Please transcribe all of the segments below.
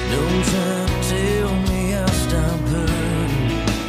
Don't try to tell me I'll stop hurting.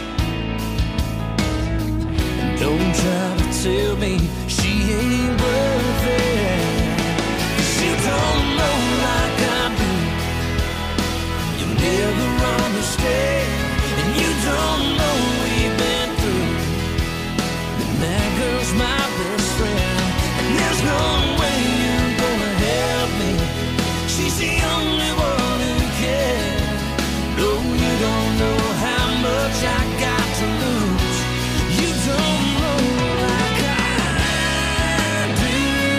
Don't try to tell me she ain't worth it. 'Cause you don't know like I do. You'll never understand. And you don't know we've been through. And that girl's my best friend. And there's no way you're gonna help me. She's the only one who cares. No, you don't know how much I got to lose. You don't know like I do.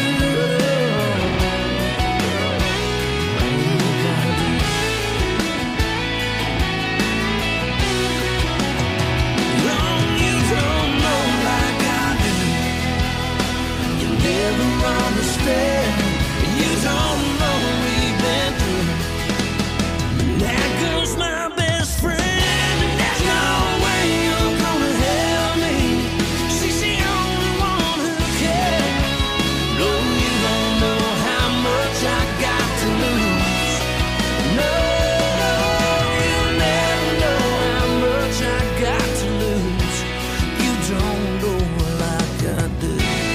Oh, you don't know like I do. You never understand. You don't know we've been through. That girl's my best friend, and there's no way you're gonna help me. She's the only one who cares. No, you don't know how much I got to lose. No, you'll never know how much I got to lose. You don't know like I do.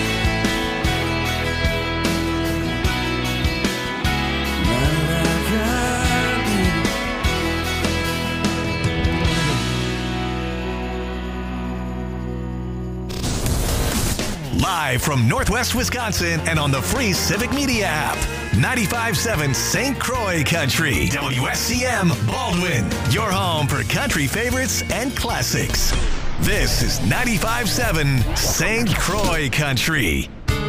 Not like I do. Live from Northwest Wisconsin and on the free Civic Media app. 95.7 St. Croix Country. WSCM Baldwin. Your home for country favorites and classics. This is 95.7 St. Croix Country.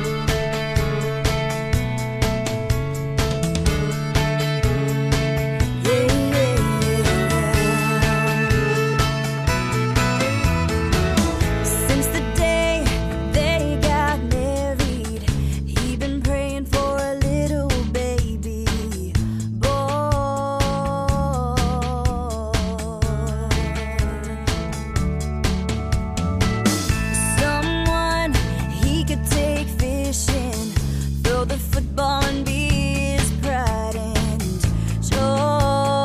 Since the day they got married, he'd been praying for a little baby boy. Someone he could take fishing, throw the football and be his pride and joy.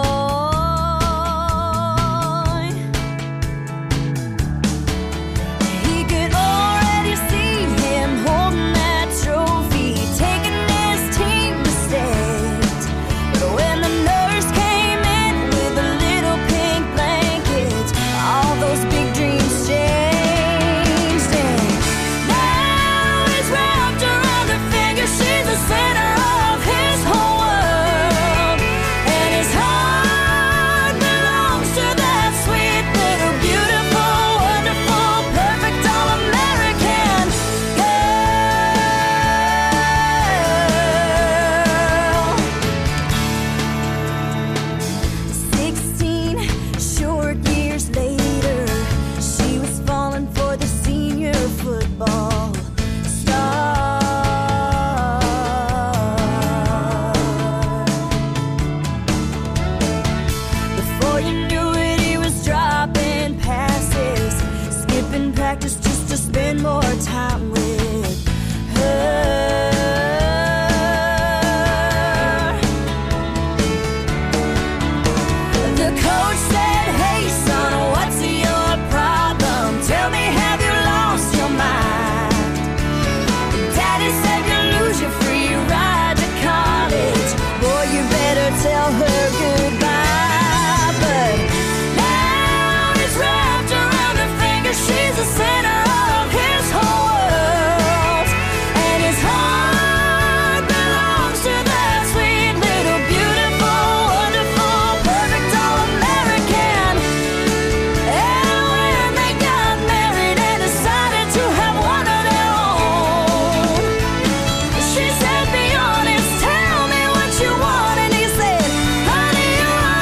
He could already see him holding that trophy, taking his team to state. But when the nurse came in with a little pink blanket, all those big dreams changed. And now he's wrapped around her finger. She's the center of his whole world, and his heart belongs to that sweet little beautiful, wonderful, perfect all-American girl. 16 short years later, she was falling for the senior football star. Before you knew it, he was dropping passes, skipping practice just to spend more time with her. The coach said, "Hey son, what's your problem? Tell me, have you lost your mind?" Daddy said, "You lose your free ride to college. Boy, you better tell her goodbye." But now he's wrapped around her finger. She's the center of his whole world, and his heart belongs to that sweet little beautiful, wonderful, perfect all-American. And when they got married and decided to have one of their own, she said, "Be honest, tell me what you want." And he said, "Honey, you're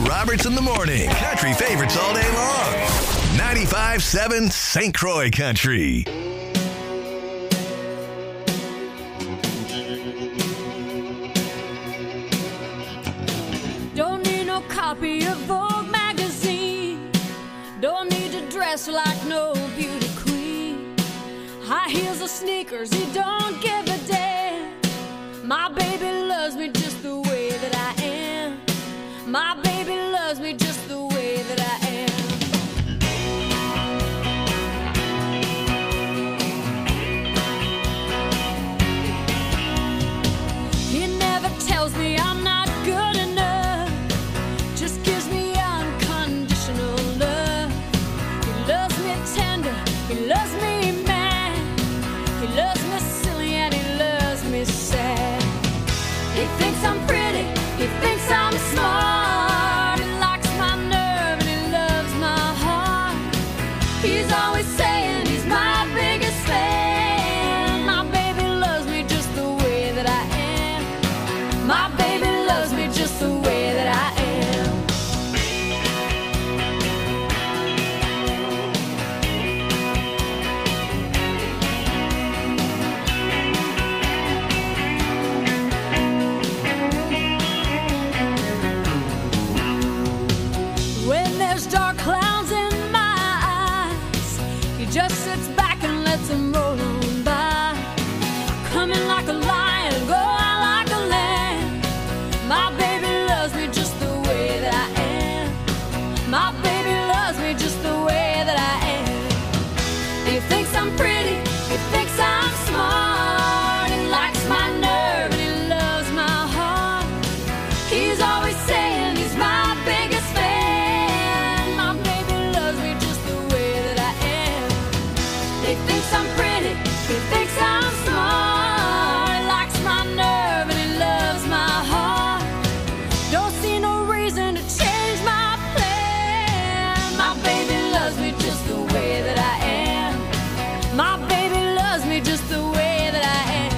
Roberts in the morning. Country favorites all day long. 95.7 St. Croix Country. Don't need no copy of Vogue magazine. Don't need to dress like no beauty queen. High heels or sneakers, he don't give a damn. My baby loves me just the way that I am. My baby loves me just the way that I am. He never tells me I'm not good enough. Just gives me unconditional love. He loves me tender, he loves me mad. He loves me silly and he loves me sad. He thinks I'm pretty, he thinks I'm smart. He likes my nerve and he loves my heart. He's always saying he's my biggest fan. My baby loves me just the way that I am. My baby loves me just the way that I am. When there's dark clouds in my eyes, he just sits back and lets them roll on by. Coming like a lion, go out like a lamb. My baby loves me just the way that I am. My baby loves me just the way that I am. He thinks I'm pretty, he thinks I'm smart. He likes my nerve and he loves my heart. He's always saying he's my biggest fan. My baby loves me just the way that I am. He thinks I'm pretty, he thinks I'm smart. He likes my nerve and he loves my heart. Don't see no reason to change my plan. My baby loves me just the way that I am. My baby loves me just the way that I am.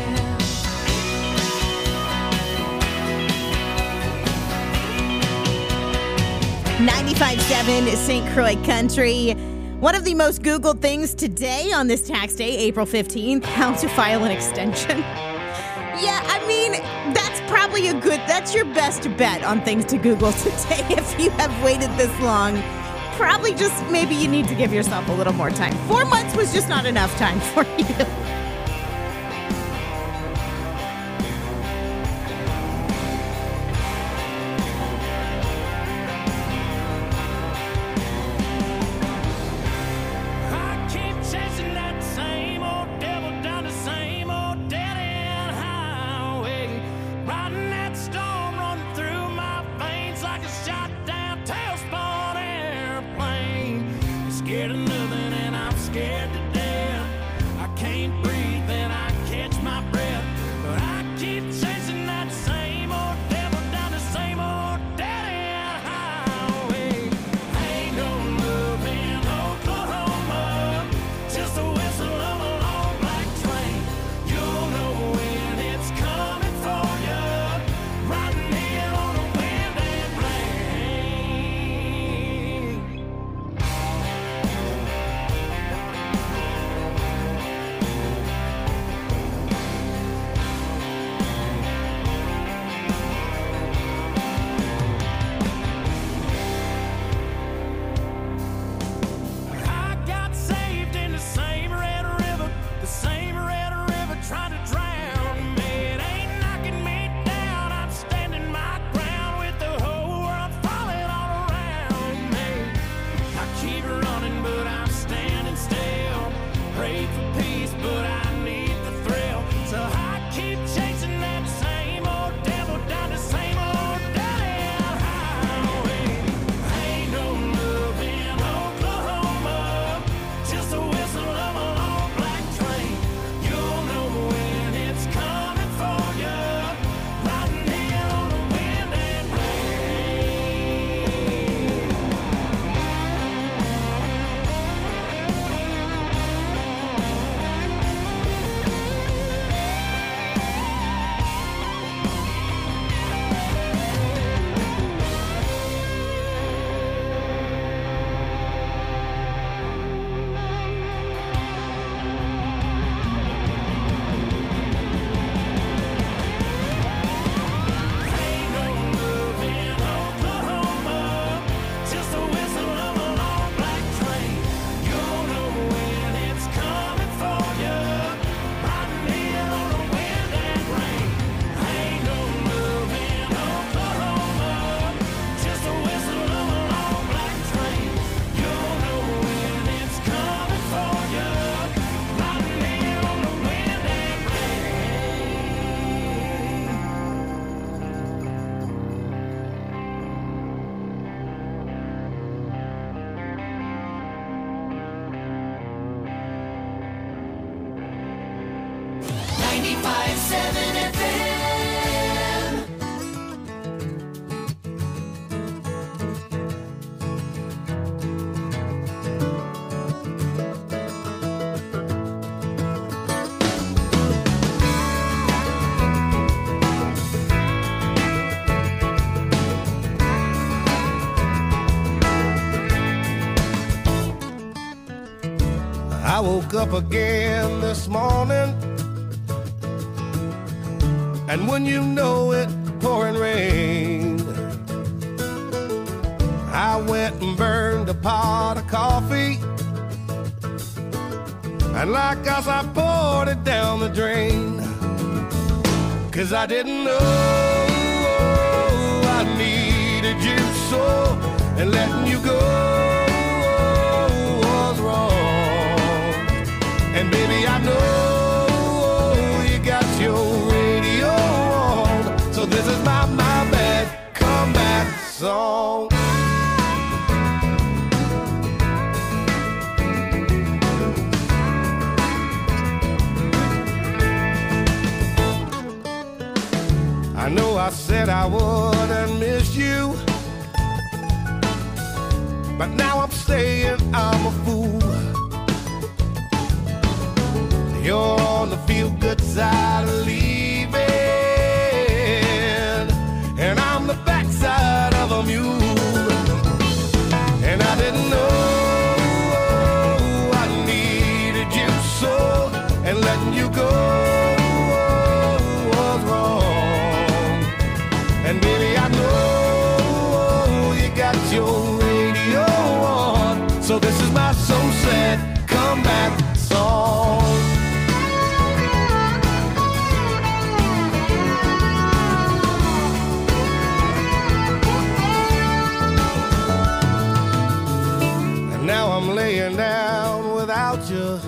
95.7 St. Croix Country. One of the most Googled things today on this tax day, April 15th, how to file an extension. Yeah, I mean, that's your best bet on things to Google today. If you have waited this long, probably just maybe you need to give yourself a little more time. 4 months was just not enough time for you. I keep chasing that same old devil down the same old dead-end highway. Riding that storm running through my veins like a shot-down tailspun airplane. You're scared of nothing and I'm scared to death. I can't breathe. 95.7 FM. I woke up again this morning, and when you know it, pouring rain. I went and burned a pot of coffee, and like us I poured it down the drain. 'Cause I didn't know I needed you so, and letting you go was wrong. And baby, I know you got your radio on, so this is my bad comeback song. I know I said I wouldn't miss you, but now I'm saying I'm a fool. You're on the feel-good side of leaving, and I'm the backside of a mule. And I didn't know I needed you so, and letting you go was wrong. And baby, I know you got your radio on, so this is my so sad comeback song. Now I'm laying down without you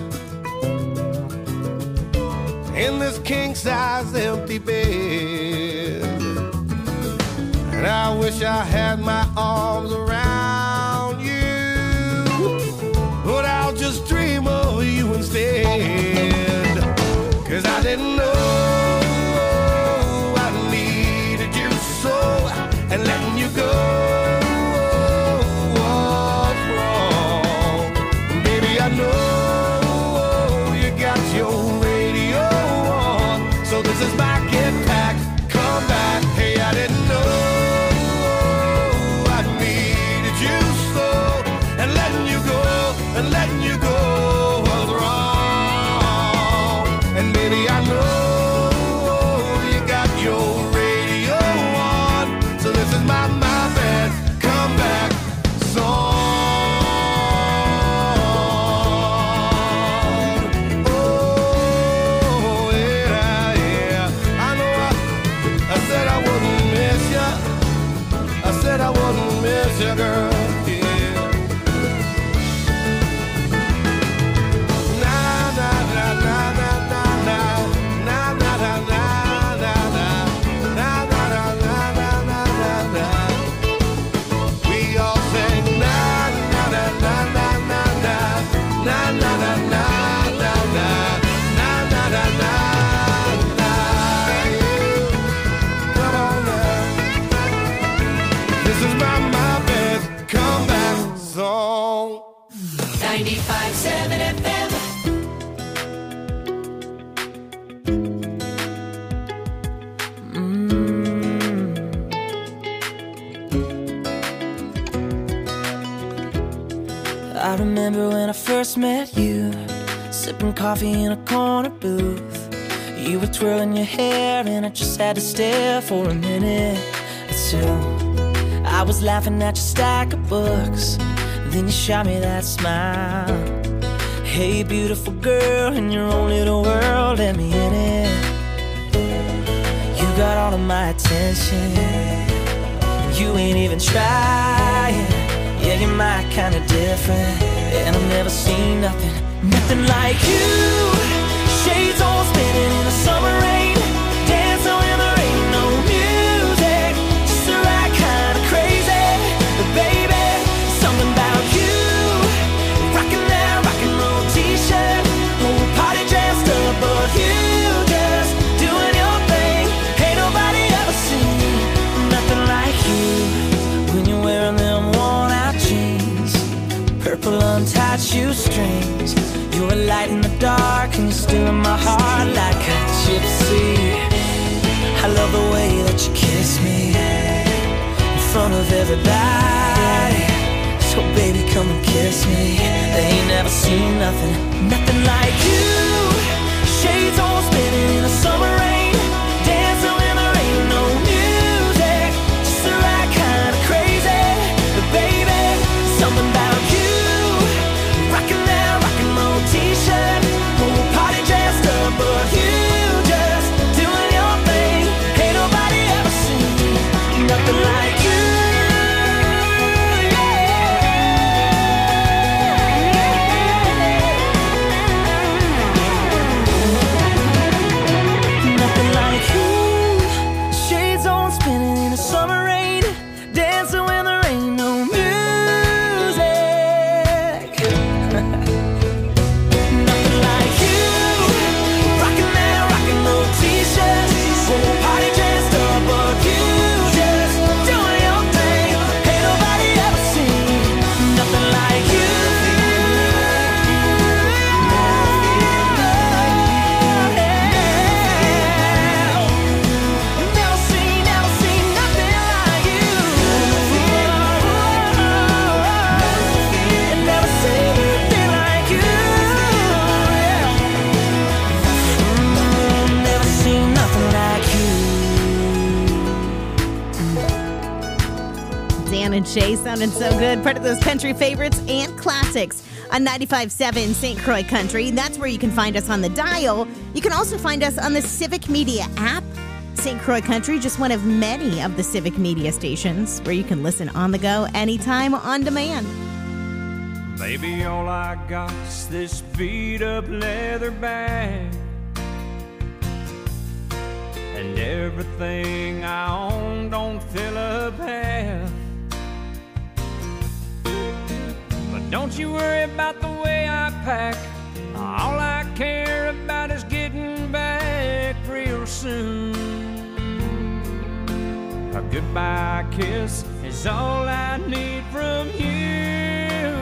in this king-size empty bed, and I wish I had my arms around you, but I'll just dream of you instead. 'Cause I didn't know I needed you so, and letting you go I know you got your radio on, so this is my get back, come back. Hey, I didn't know I needed you so, and letting you go was wrong. And baby, I know you got your radio on, so this is my bad comeback song. I wouldn't miss you, girl, yeah. Na na na na na na na na na na na na na na na na. We all sing na na na na na na na na na na na na na na na na. Come on now. This is my bad comeback song. 95.7 FM. I remember when I first met you, sipping coffee in a corner booth. You were twirling your hair and I just had to stare for a minute or two. I was laughing at your stack of books, then you shot me that smile. Hey beautiful girl, in your own little world, let me in it. You got all of my attention, you ain't even trying. Yeah, you're my kind of different, and I've never seen nothing like you. Shades all spinning in the summer rain, dancing when there ain't no music, just the right kind of crazy. But baby, something about you, rocking that rock and roll t-shirt, whole party dressed up, but you just do strings. You're a light in the dark and you're still in my heart like a gypsy. I love the way that you kiss me in front of everybody. So baby, come and kiss me. They ain't never seen nothing like you. Shades on spinning in the summer rain, dancing when there ain't no music, just the right kind of crazy. But baby, something about you, rocking that rock and roll t-shirt, whole party dressed up, but you just doing your thing. Ain't nobody ever seen nothing like you. And Shay sounding so good. Part of those country favorites and classics on 95.7 St. Croix Country. That's where you can find us on the dial. You can also find us on the Civic Media app. St. Croix Country, just one of many of the Civic Media stations where you can listen on the go anytime on demand. Baby, all I got is this beat up leather bag, and everything I own don't fill up half. Don't you worry about the way I pack. All I care about is getting back real soon. A goodbye kiss is all I need from you.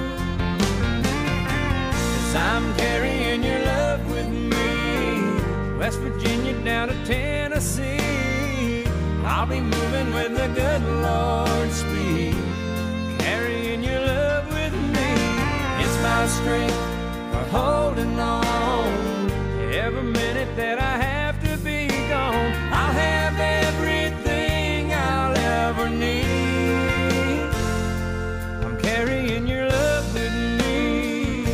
'Cause I'm carrying your love with me, West Virginia down to Tennessee. I'll be moving with the good Lord's speed, carrying your love with my strength for holding on. Every minute that I have to be gone, I'll have everything I'll ever need. I'm carrying your love with me.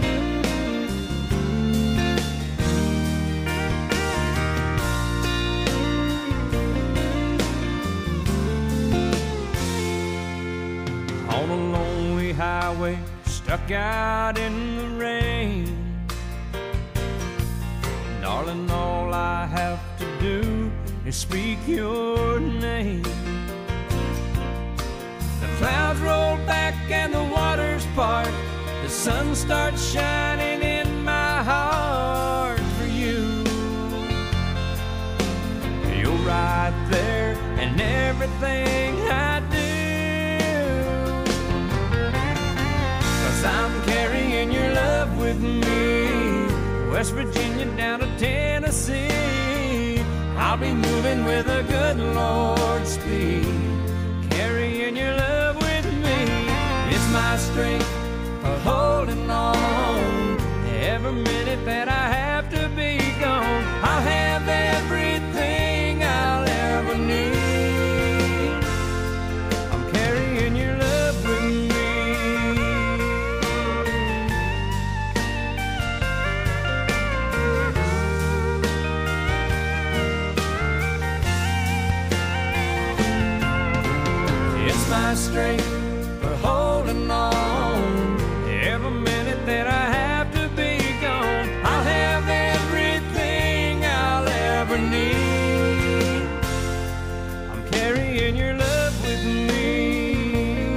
On a lonely highway, stuck out in the rain, darling, all I have to do is speak your name. The clouds roll back and the waters part, the sun starts shining in my heart for you. You're right there in everything I do. I'm carrying your love with me, West Virginia down to Tennessee. I'll be moving with a good Lord's speed, carrying your love with me. It's my strength for holding on. Every minute that I have to be gone, I'll have everything I'll ever need. I'm carrying your love with me. My strength for holding on. Every minute that I have to be gone, I'll have everything I'll ever need. I'm carrying your love with me.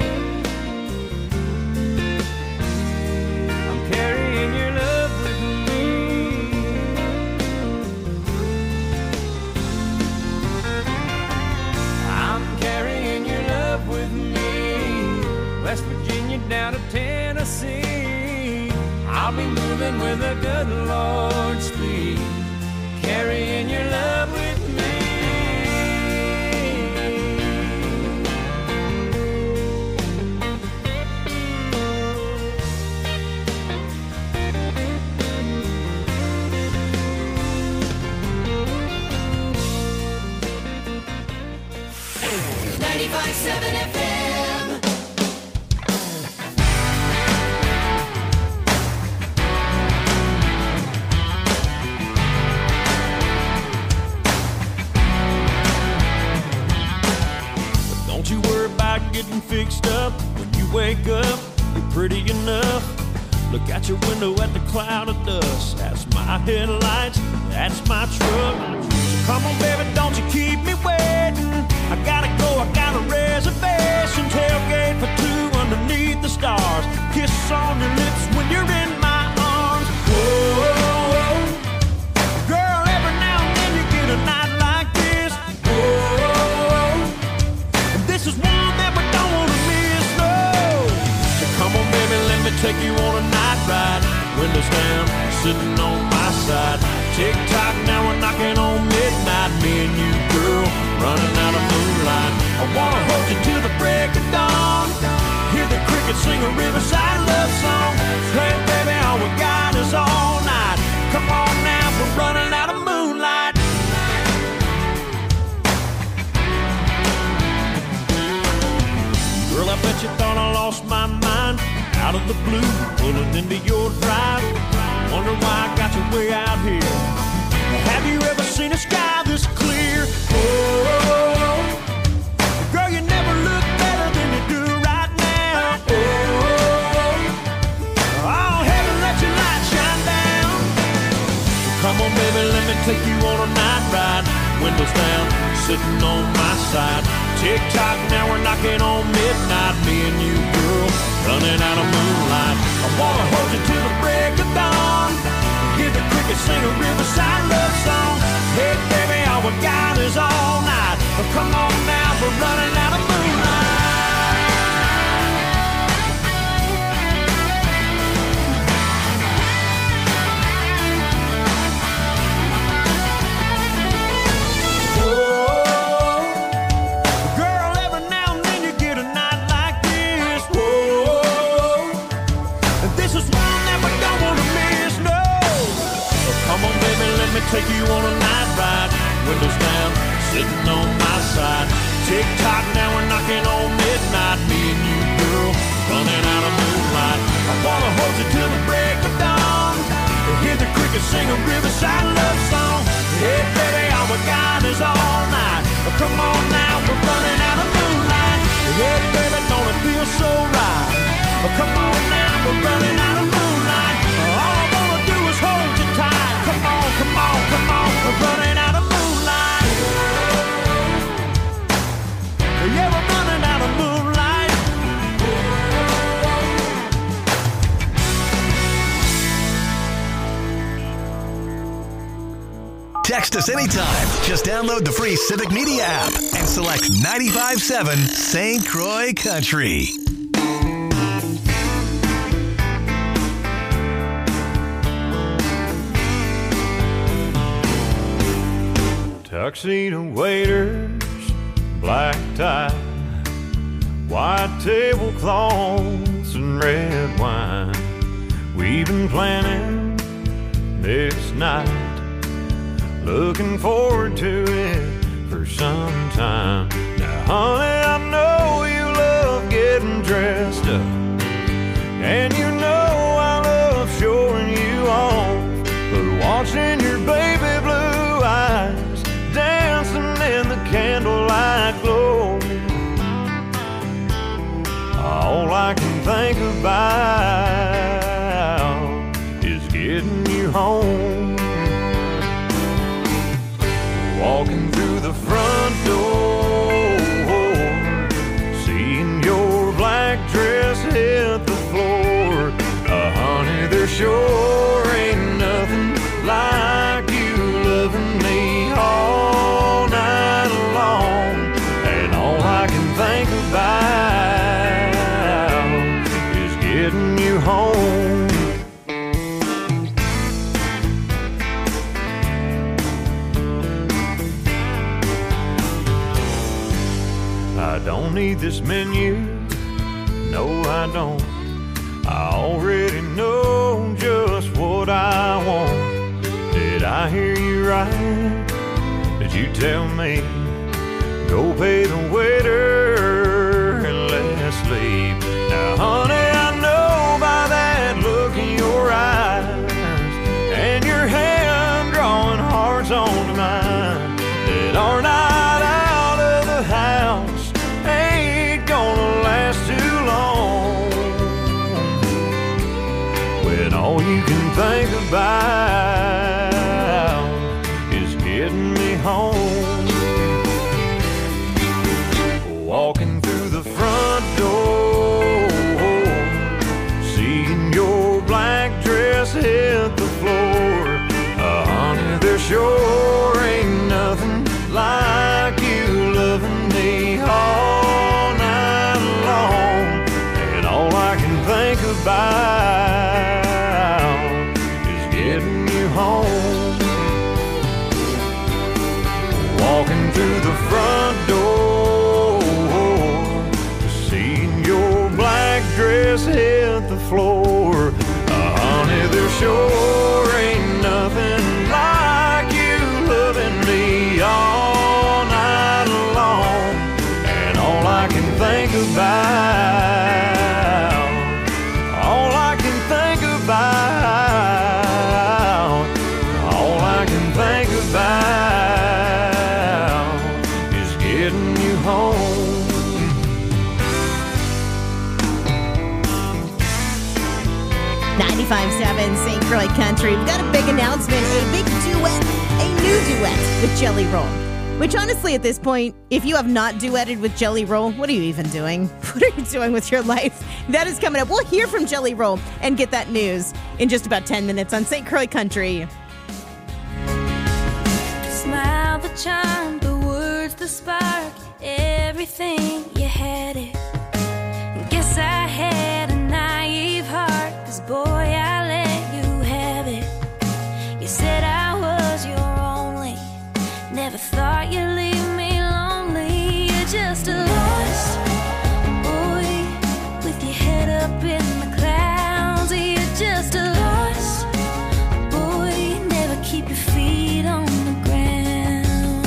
I'm carrying your love with me. I'm carrying your love with me. 95.7 FM. Don't you worry about getting fixed up. When you wake up, you're pretty enough. Look out your window at the cloud of dust. That's my headlights, that's my truck. So come on, baby, don't you keep me waiting. I gotta go, I got a reservation. Tailgate for two underneath the stars. Kiss on your lips when you're in my arms. Whoa, girl, every now and then you get a night like this. Whoa, and this is one that we don't want to miss, no. So come on, baby, let me take you on a night ride. Windows down, sitting on my side. Tick-tock, now we're knocking on midnight. Me and you, girl, running out of moonlight. I wanna hold you till the break of dawn. Hear the crickets sing a riverside love song. Hey, baby, all we got is all night. Come on now, we're running out of moonlight. Girl, I bet you thought I lost my mind. Out of the blue, pulling into your drive. Wonder why I got you way out here. Have you ever seen a sky this clear? Oh, girl, you never look better than you do right now. Oh, heaven, let your light shine down. Come on, baby, let me take you on a night ride. Windows down, sitting on my side. Tick-tock, now we're knocking on midnight. Me and you, girl, running out of moonlight. I wanna hold you till the break of dawn. Hear the crickets sing a riverside love song. Hey, baby, all we got is all night. Come on now, we're running out of moonlight. Take you on a night ride, windows down, sitting on my side. Tick-tock, now we're knocking on midnight. Me and you, girl, running out of moonlight. I wanna hold you till the break of dawn. Hear the crickets sing a riverside love song. Hey, baby, all we got is all night. Come on now, we're running out of moonlight. Hey, baby, don't it feel so right? Come on now, we're running out of moonlight. All I wanna do is hold you tight. Come on, come on, come on, we're running out of moonlight. Yeah, we're running out of moonlight. Text us anytime. Just download the free Civic Media app and select 95.7 St. Croix Country. Tuxedo waiters, black tie, white tablecloths and red wine. We've been planning this night, looking forward to it for some time. Now, honey, I know you love getting dressed up, and you know I love showing you off, but watching your baby blue eyes dancing in the candlelight glow, all I can think about is getting you home. Walking through the front door, seeing your black dress hit the floor. Honey, there sure ain't nothing like you loving me all night long. And all I can think about is getting you home. I don't need this menu, no I don't. I already know just what I want. Did I hear you right? Did you tell me go pay the waiter about is getting me home. Walking through the front door, seeing your black dress hit the floor. Honey, there sure ain't nothing like you loving me all night long. And all I can think about is getting you home. Walking through the front door, seeing your black dress hit the floor. Honey, there sure ain't nothing like you loving me all night long. And all I can think about, all I can think about, all I can think about is getting you home. 95.7 St. Croix Country. We've got a big announcement, a big duet, a new duet with Jelly Roll. Which honestly, at this point, if you have not duetted with Jelly Roll, what are you even doing? What are you doing with your life? That is coming up. We'll hear from Jelly Roll and get that news in just about 10 minutes on St. Croix Country. Smile, the charm, the words, the spark, everything, you had it. Guess I had a naive heart, 'cause boy, I let you have it. You said I was your only, never thought you'd leave me lonely. You're just a lost boy with your head up in the clouds. You're just a lost boy, never keep your feet on the ground.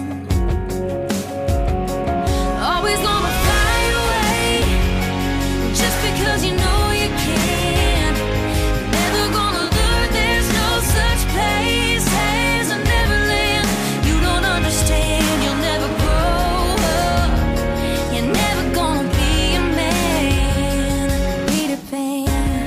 Always gonna fly away just because you know you can. Never gonna learn there's no such place as a Neverland. You don't understand, you'll never grow up. You're never gonna be a man, Peter Pan.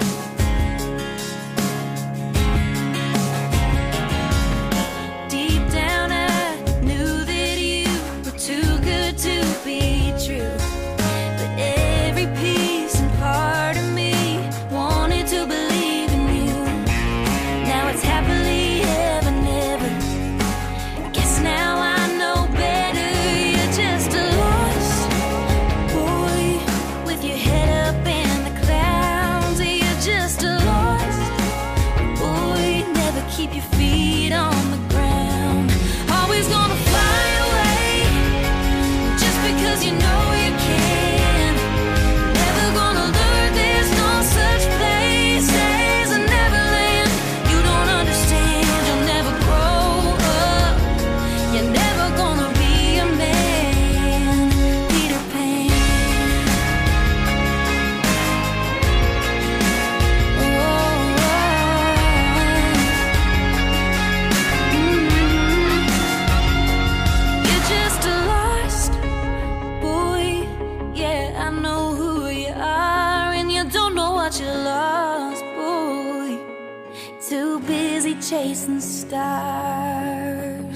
Deep down I knew that you were too good to be true. But every piece and part of me wanted to believe in you. Now it's happily ever, never. Guess now I know better. You're just a lost boy with your head up in the clouds. You're just a lost boy, never keep your feet on the ground. Always gonna fly away just because you know you can. Never gonna learn there's no such place as a Neverland. You don't understand, you'll never grow up. You're never gonna be a man, Peter Pan. You're just a lost boy. Yeah, I know who you are, and you don't know what you lost, boy. Too busy chasing stars,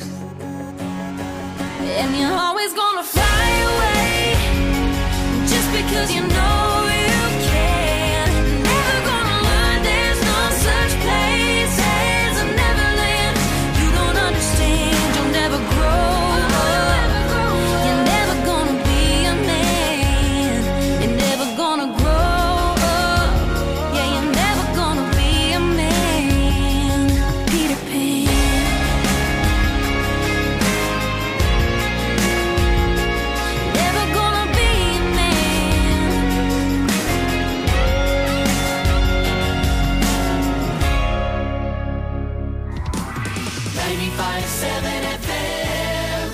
and you're always gonna fly away just because you know you can. Never gonna learn there's no such place as a Neverland. You don't understand, you'll never grow up. You're never gonna be a man. You're never gonna grow up. Yeah, you're never gonna be a man, Peter Pan. Never gonna be a man. 95.7 FM.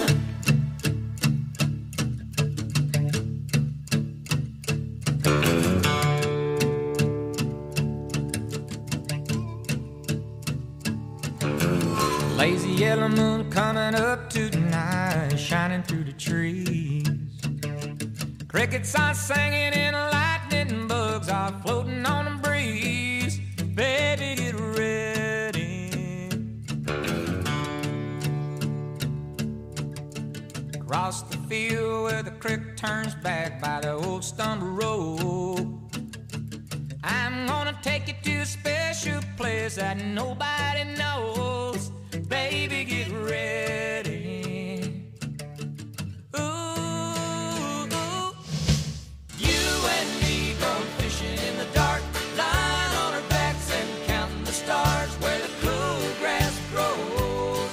Lazy yellow moon coming up tonight, shining through the trees. Crickets are singing and lightning bugs are floating on the breeze. Baby, get ready. across the field where the creek turns back by the old stumble road. I'm gonna take you to a special place that nobody knows. Baby, get ready. Ooh, you and me going fishing in the dark, lying on our backs and counting the stars where the cool grass grows.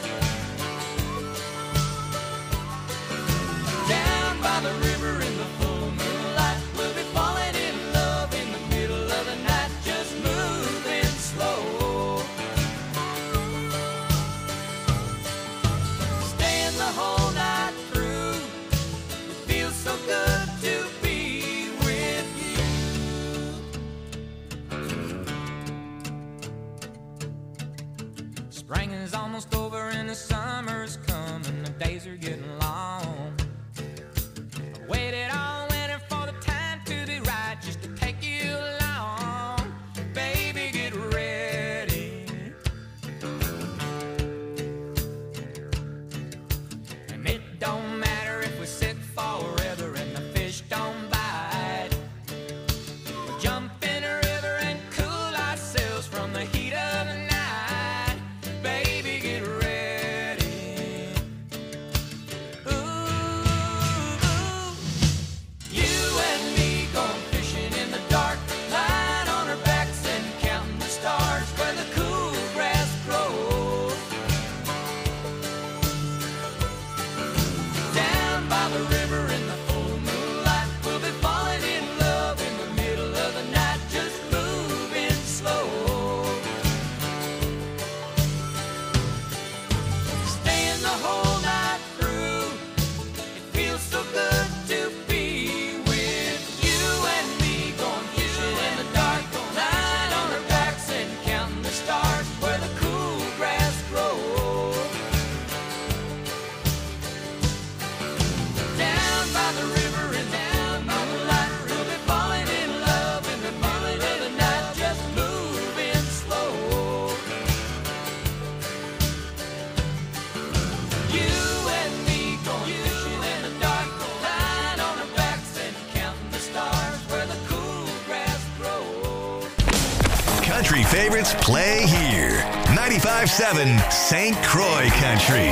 Down by the river in the full moonlight, we'll be falling in love in the middle of the night, just moving slow. Staying the whole night through, it feels so good to be with you. Spring is almost over and the summer's coming, the days are getting long. Waited all winter for the time to be right, just to take you along. Baby, get ready. And it don't matter if we sit forever and the fish don't bite. We'll jump in a river and cool ourselves from the heat of the night. Baby, get ready. Ooh, you and me going fishing in the dark, lying on our backs and counting the stars where the cool grass grows. Down by the river in the full moonlight, we'll be falling in love in the middle of the night, just moving slow. Staying the whole night through, it feels so good to be with you and me going fishing in the dark, lying on our backs and counting the stars where the cool grass grows. Down by the river and down by the light, we'll be falling in love in the middle of the night, just moving slow. You and me going fishing in the dark, lying on our backs and counting the stars where the cool grass grows. Country favorites play here. 95.7 St. Croix Country.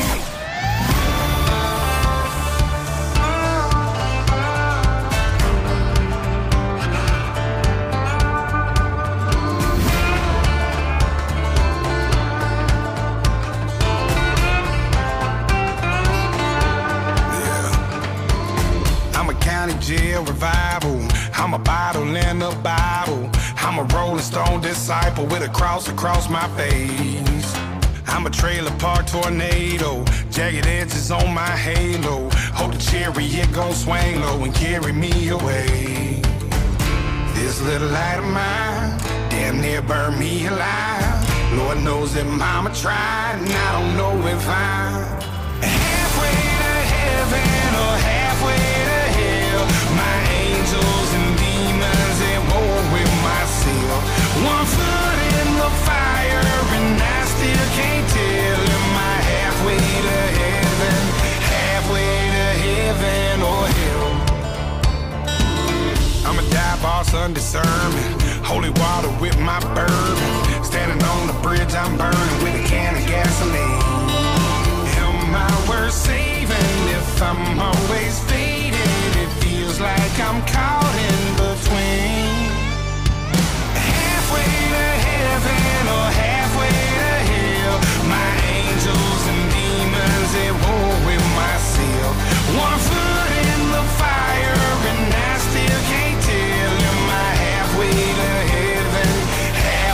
I'm a county jail revival. I'm a bottle in the Bible. I'm a Rolling Stone disciple with a cross across my face. I'm a trailer park tornado, jagged edges on my halo. Hope the chariot gon' swing low and carry me away. This little light of mine damn near burned me alive. Lord knows that mama tried, and I don't know if I'm halfway to heaven or halfway to hell. My angels and demons at war with myself. One foot in the fire and I still can't tell. Am I halfway to heaven, halfway to heaven or hell? I'm a dive bar Sunday sermon, holy water with my bourbon. Standing on the bridge I'm burning with a can of gasoline. Am I worth saving if I'm always faded? It feels like I'm caught in between. Halfway to heaven or halfway to hell. My angels and demons at war with myself. One foot in the fire and I still can't tell. Am I halfway to heaven,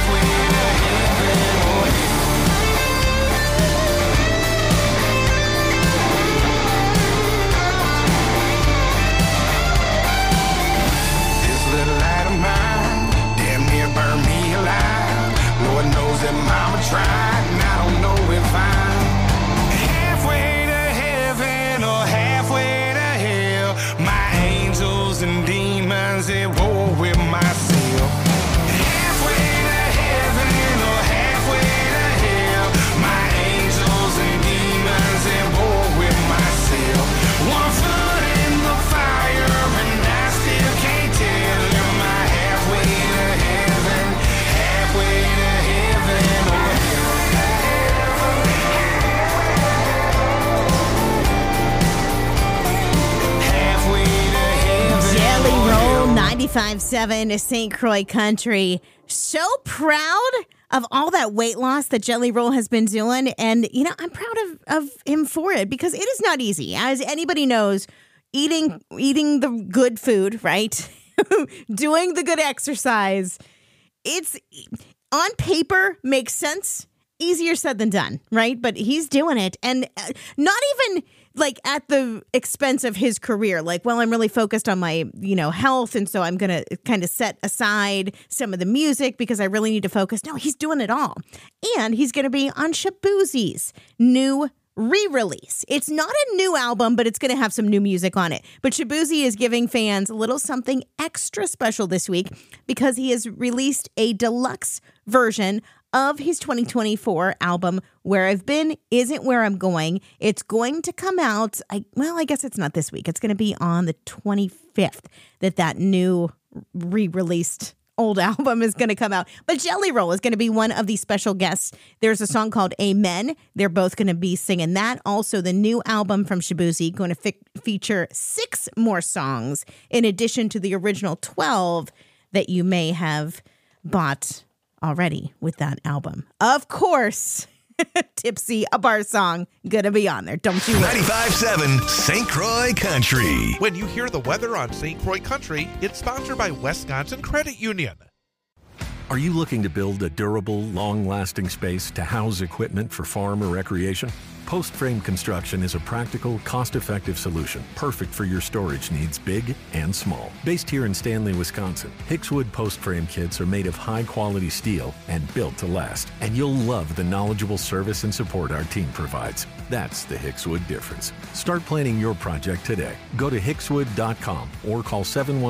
95.7 St. Croix Country. So proud of all that weight loss that Jelly Roll has been doing. And, you know, I'm proud of him for it because it is not easy. As anybody knows, eating the good food, right? Doing the good exercise. It's on paper makes sense. Easier said than done, right? But he's doing it. And not even like at the expense of his career. Like, well, I'm really focused on my, health. And so I'm going to kind of set aside some of the music because I really need to focus. No, he's doing it all. And he's going to be on Shaboozie's new re-release. It's not a new album, but it's going to have some new music on it. But Shaboozie is giving fans a little something extra special this week because he has released a deluxe version of his 2024 album, Where I've Been Isn't Where I'm Going. It's going to come out, I guess it's not this week. It's going to be on the 25th that new re-released old album is going to come out. But Jelly Roll is going to be one of the special guests. There's a song called Amen. They're both going to be singing that. Also, the new album from Shaboozie going to feature 6 more songs in addition to the original 12 that you may have bought already with that album. Of course, Tipsy, a bar song, gonna be on there. Don't you worry. 95.7 St. Croix Country. When you hear the weather on St. Croix Country, it's sponsored by Wisconsin Credit Union. Are you looking to build a durable, long-lasting space to house equipment for farm or recreation? Post Frame Construction is a practical, cost-effective solution, perfect for your storage needs, big and small. Based here in Stanley, Wisconsin, Hickswood Post Frame kits are made of high-quality steel and built to last. And you'll love the knowledgeable service and support our team provides. That's the Hickswood difference. Start planning your project today. Go to hickswood.com or call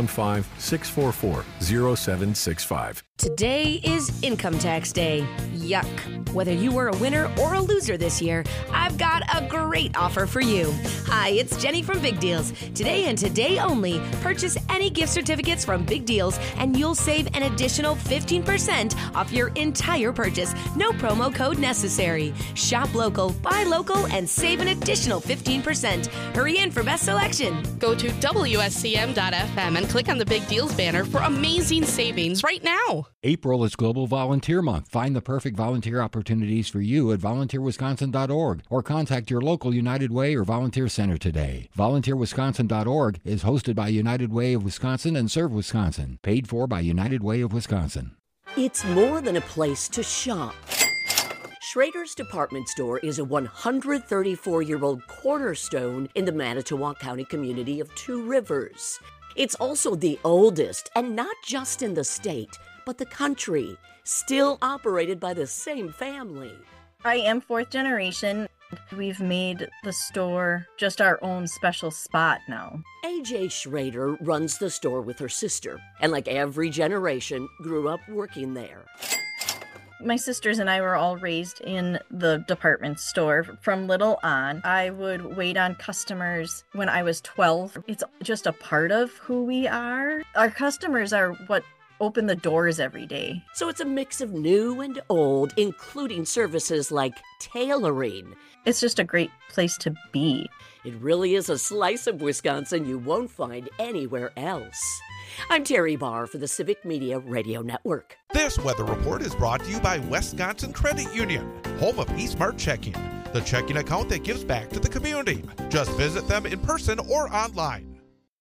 715-644-0765. Today is Income Tax Day. Yuck. Whether you were a winner or a loser this year, I've got a great offer for you. Hi, it's Jenny from Big Deals. Today and today only, purchase any gift certificates from Big Deals and you'll save an additional 15% off your entire purchase. No promo code necessary. Shop local, buy local, and save an additional 15%. Hurry in for best selection. Go to WSCM.FM and click on the Big Deals banner for amazing savings right now. April is Global Volunteer Month. Find the perfect volunteer opportunities for you at volunteerwisconsin.org or contact your local United Way or Volunteer Center today. Volunteerwisconsin.org is hosted by United Way of Wisconsin and Serve Wisconsin, paid for by United Way of Wisconsin. It's more than a place to shop. Schrader's Department Store is a 134-year-old cornerstone in the Manitowoc County community of Two Rivers. It's also the oldest, and not just in the state, but the country, still operated by the same family. I am 4th generation. We've made the store just our own special spot now. AJ Schrader runs the store with her sister, and like every generation, grew up working there. My sisters and I were all raised in the department store from little on. I would wait on customers when I was 12. It's just a part of who we are. Our customers are what open the doors every day. So it's a mix of new and old, including services like tailoring. It's just a great place to be. It really is a slice of Wisconsin you won't find anywhere else. I'm Terry Barr for the Civic Media Radio Network. This weather report is brought to you by Wisconsin Credit Union, home of eSmart Checking, the checking account that gives back to the community. Just visit them in person or online.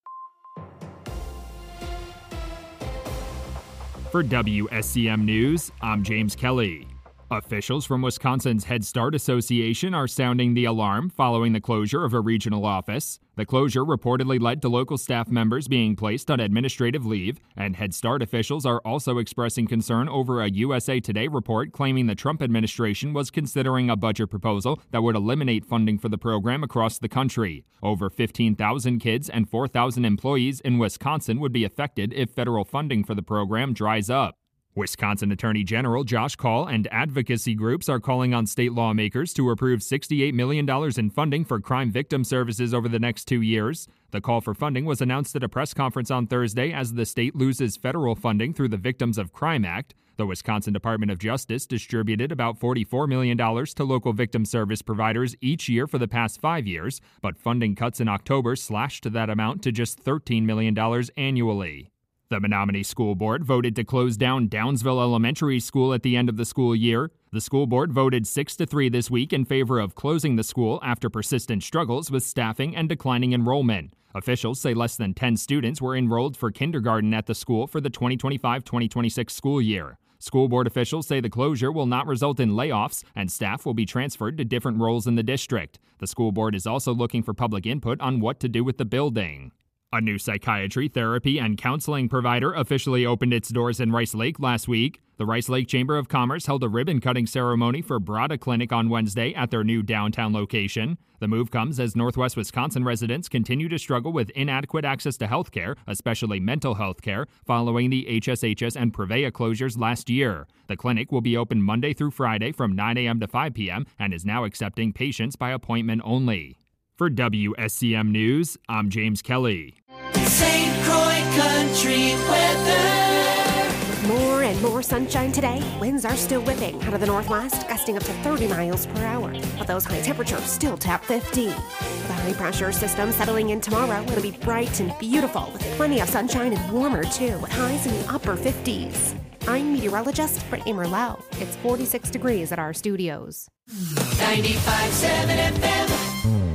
For WSCM News, I'm James Kelly. Officials from Wisconsin's Head Start Association are sounding the alarm following the closure of a regional office. The closure reportedly led to local staff members being placed on administrative leave, and Head Start officials are also expressing concern over a USA Today report claiming the Trump administration was considering a budget proposal that would eliminate funding for the program across the country. Over 15,000 kids and 4,000 employees in Wisconsin would be affected if federal funding for the program dries up. Wisconsin Attorney General Josh Kaul and advocacy groups are calling on state lawmakers to approve $68 million in funding for crime victim services over the next 2 years. The call for funding was announced at a press conference on Thursday as the state loses federal funding through the Victims of Crime Act. The Wisconsin Department of Justice distributed about $44 million to local victim service providers each year for the past 5 years, but funding cuts in October slashed that amount to just $13 million annually. The Menominee School Board voted to close down Downsville Elementary School at the end of the school year. The school board voted 6-3 this week in favor of closing the school after persistent struggles with staffing and declining enrollment. Officials say less than 10 students were enrolled for kindergarten at the school for the 2025-2026 school year. School board officials say the closure will not result in layoffs and staff will be transferred to different roles in the district. The school board is also looking for public input on what to do with the building. A new psychiatry, therapy, and counseling provider officially opened its doors in Rice Lake last week. The Rice Lake Chamber of Commerce held a ribbon-cutting ceremony for Brada Clinic on Wednesday at their new downtown location. The move comes as Northwest Wisconsin residents continue to struggle with inadequate access to health care, especially mental health care, following the HSHS and Prevea closures last year. The clinic will be open Monday through Friday from 9 a.m. to 5 p.m. and is now accepting patients by appointment only. For WSCM News, I'm James Kelly. St. Croix Country weather. With more and more sunshine today, winds are still whipping out of the northwest, gusting up to 30 miles per hour. But those high temperatures still tap 50. With a high pressure system settling in tomorrow, it'll be bright and beautiful with plenty of sunshine and warmer too, with highs in the upper 50s. I'm meteorologist Brittany Merlot. It's 46 degrees at our studios. 95.7 FM.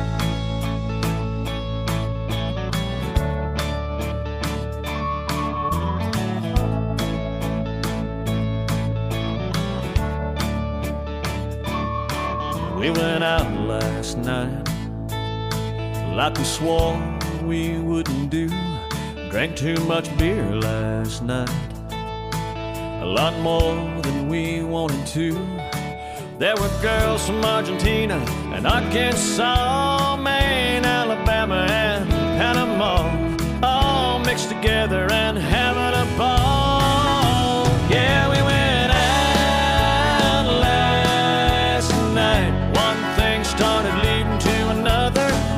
We went out last night like we swore we wouldn't do. Drank too much beer last night, a lot more than we wanted to. There were girls from Argentina and Arkansas, Maine, Alabama, and Panama, all mixed together and having a ball. Yeah, we went out last night. One thing started leading to another.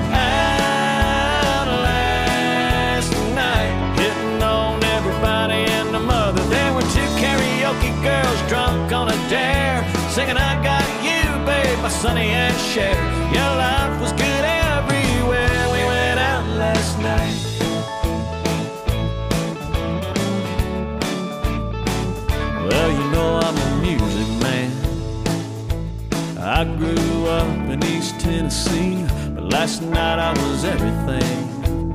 Out last night, hitting on everybody and the mother. There were two karaoke girls drunk on a dare, singing I Got You, babe, by Sonny and Cher. Your life was good everywhere. We went out last night. Well, you know I'm a music man. I grew up in East Tennessee, but last night I was everything.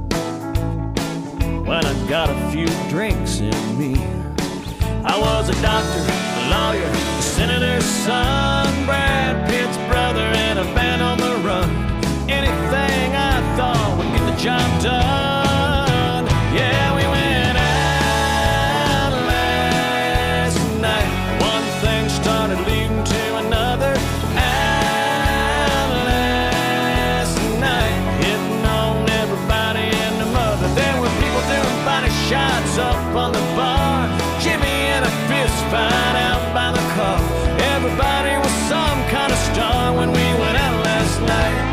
When I got a few drinks in me, I was a doctor, a lawyer, a senator's son, Brad Pitt's brother, and a band on the run. Anything I thought would get the job done. Yeah, we went out last night. One thing started leading to another. Out last night, hitting on everybody and the mother. There were people doing body shots up on the bar. Jimmy and a fist fight out by the car. Everybody was some kind of star when we went out last night.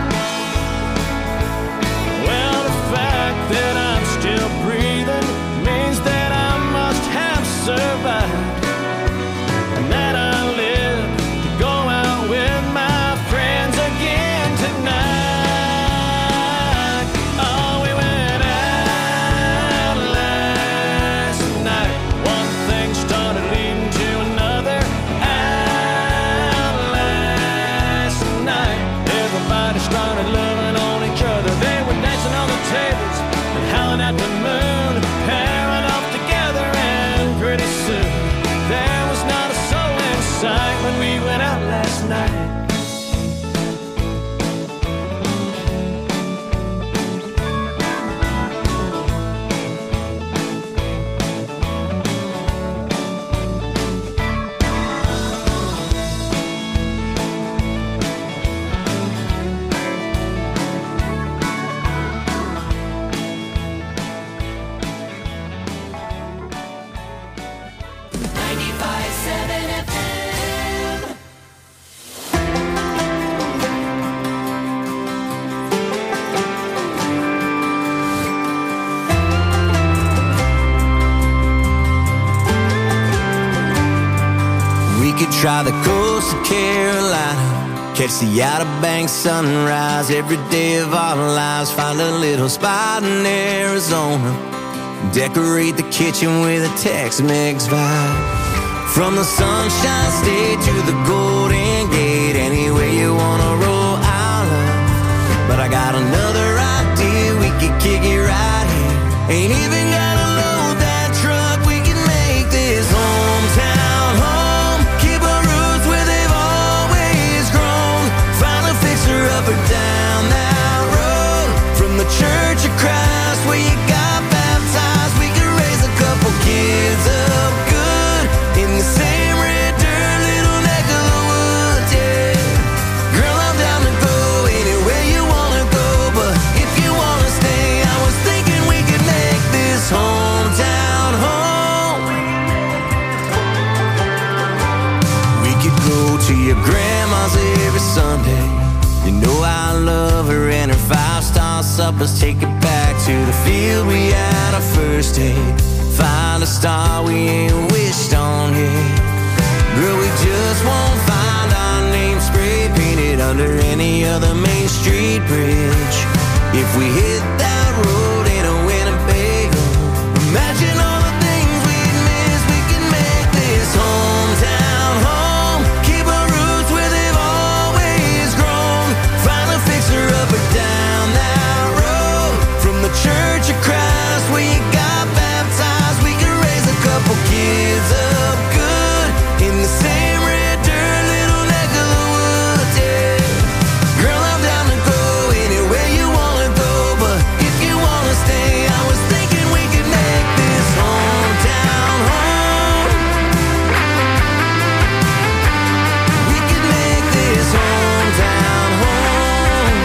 Well, the fact that I'm still breathing means that I must have survived, and that I live to go out with my friends again tonight. Oh, we went out last night. One thing started leading to another. Out last night, everybody started loving on each other. They were dancing on the tables and howling at the moon, pairing off together, and pretty soon there was not a soul in sight when we went out last night. Try the coast of Carolina, catch the Outer Banks sunrise every day of our lives. Find a little spot in Arizona, Decorate the kitchen with a Tex-Mex vibe. From the Sunshine State to the Golden Gate, anywhere you wanna roll, I'll love. But I got another idea, we could kick it right here. Ain't even gotta load that truck, we can make this hometown home. Keep our roots where they've always grown. Find a fixer-upper down that road. From the Church of Christ where you got baptized, we could raise a couple kids up good in the same red dirt, little neck of the woods, yeah. Girl, I'm down to go anywhere you wanna go, but if you wanna stay, I was thinking we could make this hometown home. We could go to your grandma's every Sunday. You know I love her and her 5-star suppers. Take it back to the field we had our first date. Find a star we ain't wished on yet. Girl, we just won't find our name spray painted under any other Main Street bridge. If we hit that road in a Winnebago, imagine all the things we'd miss. We can make this hometown home. Keep our roots where they've always grown. Find a fixer-upper down that road. From the Church of Christ where you got baptized, we can raise a couple kids up good in the same red dirt, little neck of the woods, yeah. Girl, I'm down to go anywhere you wanna go, but if you wanna stay, I was thinking we could make this hometown home. We could make this hometown home.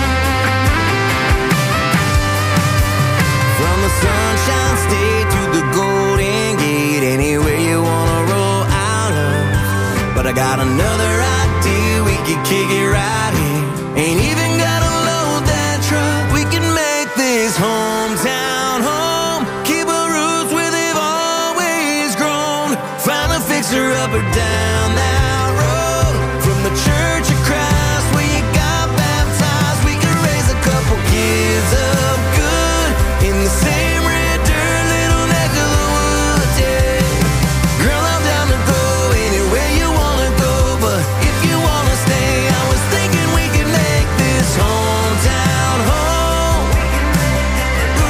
From the Sunshine State to the Golden Gate, anywhere you wanna roll out of. But I got another idea, we could kick it right here. Ain't even gotta load that truck, we can make this hometown home. Keep our roots where they've always grown. Find a fixer-upper down that road. From the Church of Christ where you got baptized, we can raise a couple kids up good in the same red dirt, little neck of the woods, yeah. Girl, I'm down to go anywhere you wanna go, but if you wanna stay, I was thinking we could make this hometown home. Ooh,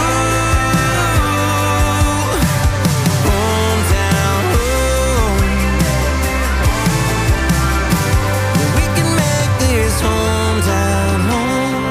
hometown home. We can make this hometown home.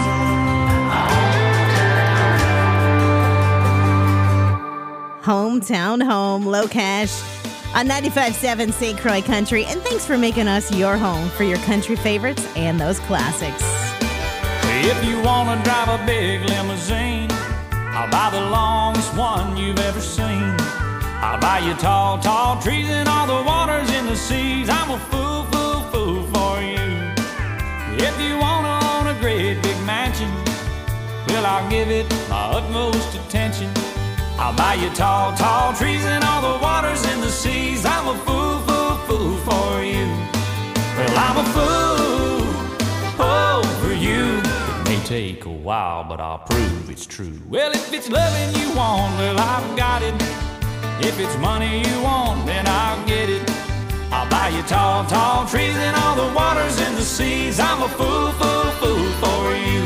Hometown home, Low Cash on 95.7 St. Croix Country. And thanks for making us your home for your country favorites and those classics. If you wanna drive a big limousine, I'll buy the longest one you've ever seen. I'll buy you tall, tall trees and all the waters in the seas. I'm a fool, fool, fool for you. If you wanna own a great big mansion, well, I'll give it my utmost attention. I'll buy you tall, tall trees and all the waters in the seas. I'm a fool, fool, fool for you. Well, I'm a fool, oh, for you. It may take a while, but I'll prove it's true. Well, if it's loving you want, well, I've got it. If it's money you want, then I'll get it. I'll buy you tall, tall trees and all the waters in the seas. I'm a fool, fool, fool for you.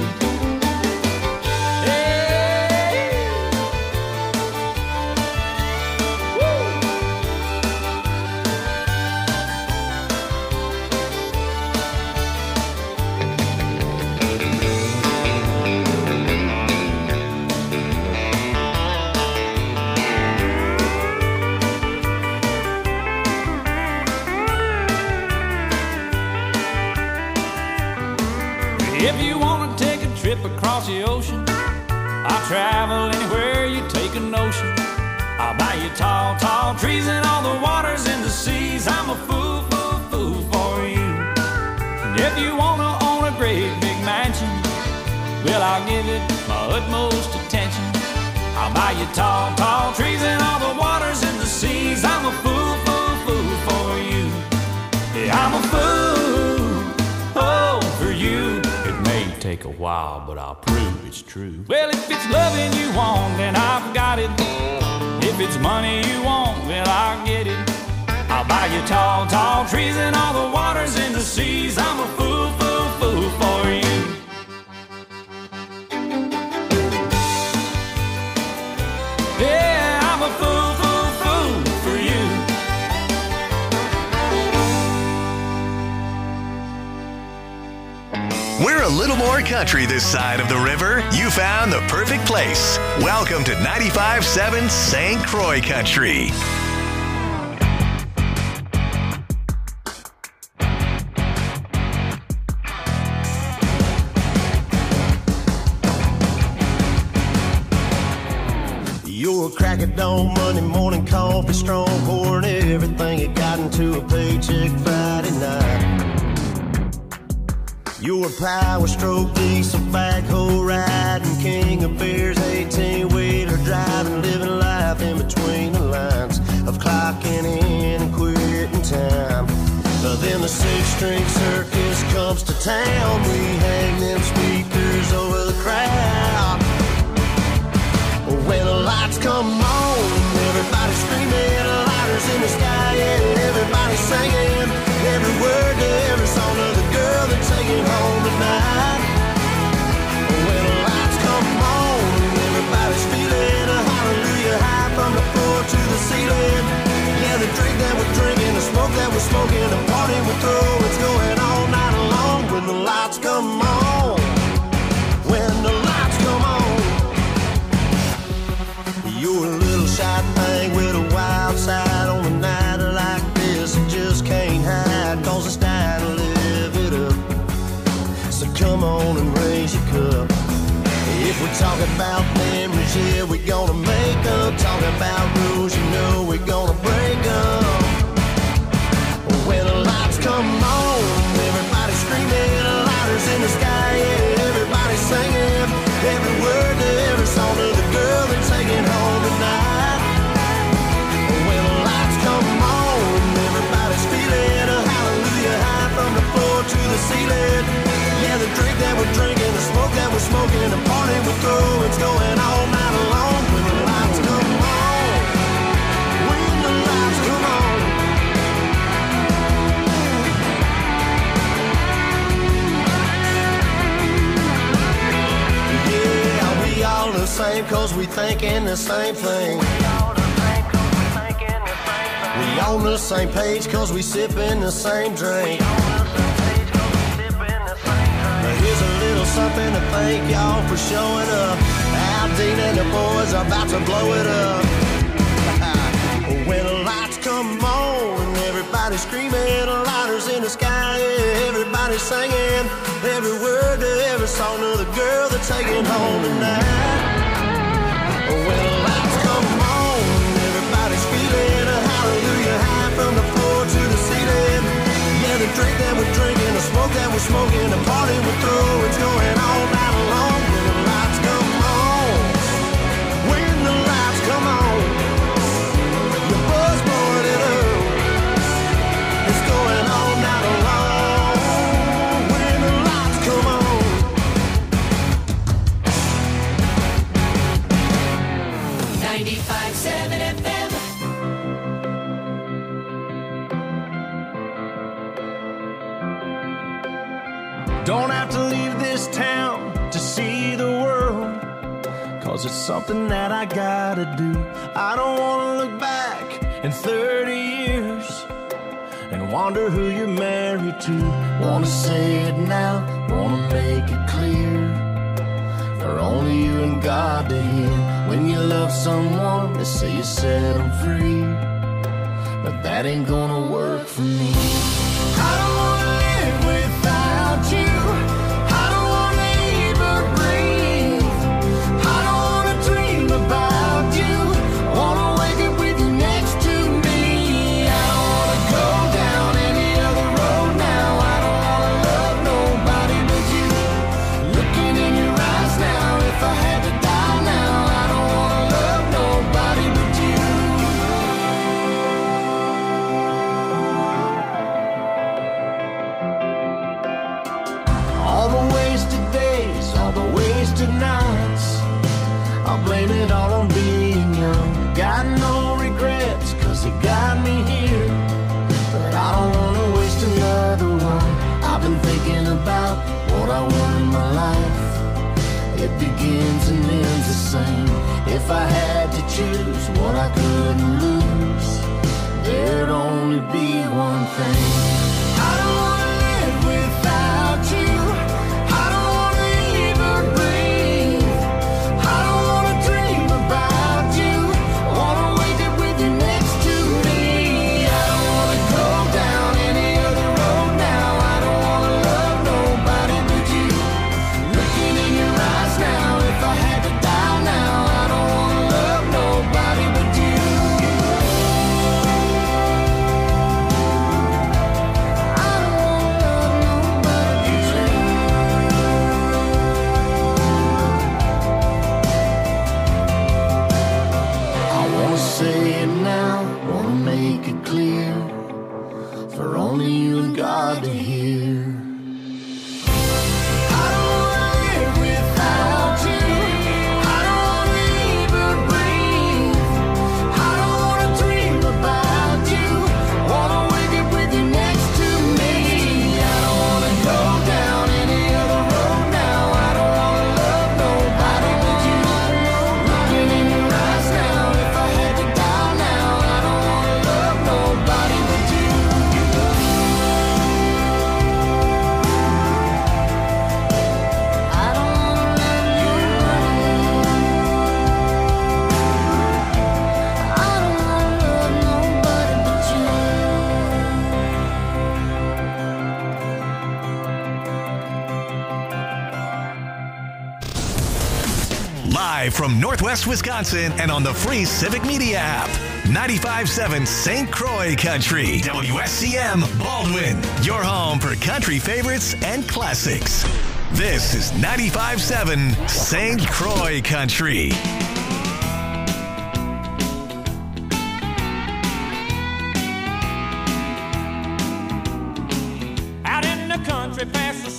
If you want to take a trip across the ocean, I'll travel anywhere you take a notion. I'll buy you tall, tall trees and all the waters in the seas. I'm a fool, fool, fool for you. And if you want to own a great big mansion, well, I'll give it my utmost attention. I'll buy you tall, tall trees and all the waters in the seas. I'm a fool, fool, fool for you. Yeah, I'm a fool, oh, for you. It may take a while, but I'll prove it's true. Well, if it's loving you want, then I've got it. If it's money you want, well, I'll get it. I'll buy you tall, tall trees and all the waters in the seas. I'm a fool, fool, fool for you. Yeah, I'm a fool, fool, fool for you. We're a little more country this side of the river. You found the perfect place. Welcome to 95.7 St. Croix Country. You're a crack at dawn, Monday morning coffee, strong, pouring everything you got into a paycheck Friday night. You're a power stroke, diesel backhoe riding, king of beers, 18-wheeler driving, living life in between the lines of clocking in and quitting time. But then the six-string circus comes to town, we hang them speakers over the crowd. When the lights come on, everybody's screaming, lighters in the sky, yeah, everybody's singing every word to every song of the girl they're taking home tonight. When the lights come on, everybody's feeling a hallelujah high from the floor to the ceiling. Yeah, the drink that we're drinking, the smoke that we're smoking, the party we're throwing, it's going all night long. When the lights come on, when the lights come on. You're a little shy thing with a wild side on a night like this. You just can't hide, cause it's time to live it up. So come on and raise your cup. If we're talking about memories, yeah, we're gonna make up. Talking about rules, you know we're gonna break up. When the lights come on, everybody's screaming, lighters in the sky, yeah, everybody's singing every word to every song of the girl they're taking home tonight. When the lights come on, everybody's feeling a hallelujah high from the floor to the ceiling. Yeah, the drink that we're drinking, the smoke that we're smoking, the party we're throwing, it's going all night long. When the lights come on, when the lights come on. Yeah, we all the same cause we thinking the same thing. We on the same page cause we sipping the same drink. Here's a little something to thank y'all for showing up. Al Dean and the boys are about to blow it up. When the lights come on, everybody's screaming, lighters in the sky, yeah, everybody's singing every word to every song of the girl they're taking home tonight. When the lights come on, everybody's feeling a hallelujah high from the floor to the ceiling. Yeah, the drink that we're drinking, the smoke that we're smoking, the party we're through, it's going all night long. When the lights come on, when the lights come on, the buzz blowing it up, it's going all night long. When the lights come on. 95.7 FM. Don't have to leave this town to see the world, cause it's something that I gotta do. I don't wanna look back in 30 years and wonder who you're married to. Wanna say it now, wanna make it clear, for only you and God to hear. When you love someone, they say you set them free, but that ain't gonna work for me. I don't wanna live without you. I don't wanna even breathe. I don't wanna dream about you. I wanna wake up with you next to me. I don't wanna go down any other road now. I don't wanna love nobody but you. Looking in your eyes now, if I had to die now, I don't wanna love nobody but you. of nights. I'll blame it all on being young. Got no regrets, cause it got me here. But I don't wanna waste another one. I've been thinking about what I want in my life. It begins and ends the same. If I had to choose what I couldn't lose, there'd only be one thing. I don't wanna live without you. I don't wanna even breathe. I don't wanna dream about you. I wanna wake up with you next to me. I don't wanna go down any other road now. I don't wanna love nobody but you. Looking in your eyes now, if I had to die now, I don't wanna love nobody but you. Say it now, wanna make it clear for only you and God to hear. I don't wanna live without you. I don't wanna even breathe. I don't wanna dream about you. Wanna wake up with you next to me. I don't wanna go down any other road now. I don't wanna love nobody but you. Looking in your eyes now, if I had to die now, I don't wanna love nobody but you. I don't wanna love nobody. I don't wanna love nobody but you. Live from Northwest Wisconsin and on the free Civic Media app. 95.7 St. Croix Country. WSCM Baldwin. Your home for country favorites and classics. This is 95.7 St. Croix Country. Out in the country past the